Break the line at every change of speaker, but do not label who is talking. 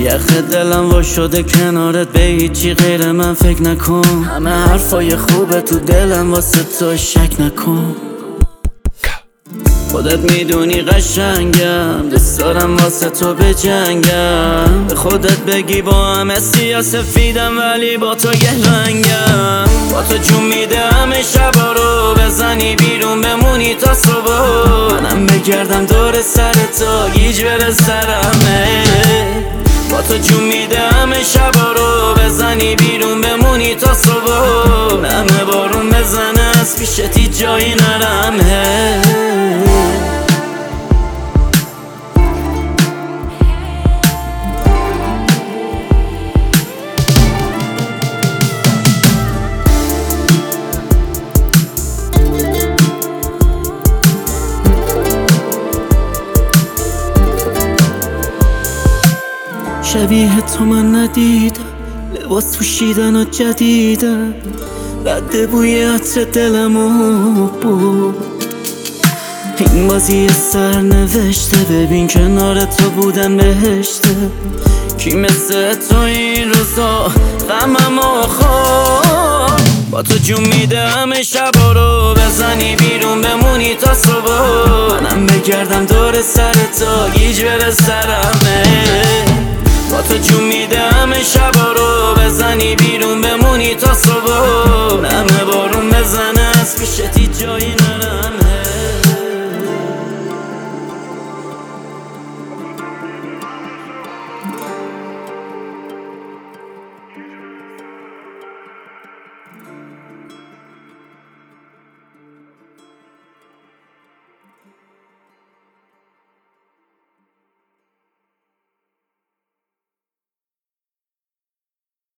یخ دلم وا شده کنارت، به هیچی غیر من فکر نکن. همه حرفای خوبه تو دلم واسه تو، شک نکن. خودت میدونی قشنگم، دوست دارم واسه تو بجنگم. به خودت بگی با همه سیاسفیدم ولی با تو گهرنگم. با تو جون میده همه شبا رو، بزنی بیرون بمونی تا صبح. منم بگردم دور سر تو، گیج بره سرمه. با تو جون میده همه شبا رو، بزنی بیرون بمونی تا صبح. همه بارون بزنه از پیشت هیچ جایی نرمه. شبیه تو من ندیدم، لباس پوشیدن و جدیدم. رد بوی عطر دلمو بود. این بازی سرنوشته، ببین کنار تو بودن بهشته. کی مثل تو این روزا غممو خورد. با تو جون میده همه شبا رو، بزنی بیرون بمونی تا صبح. منم بگردم دور سر تو، گیج بره سرمه. با تو جون میده همه شبا رو،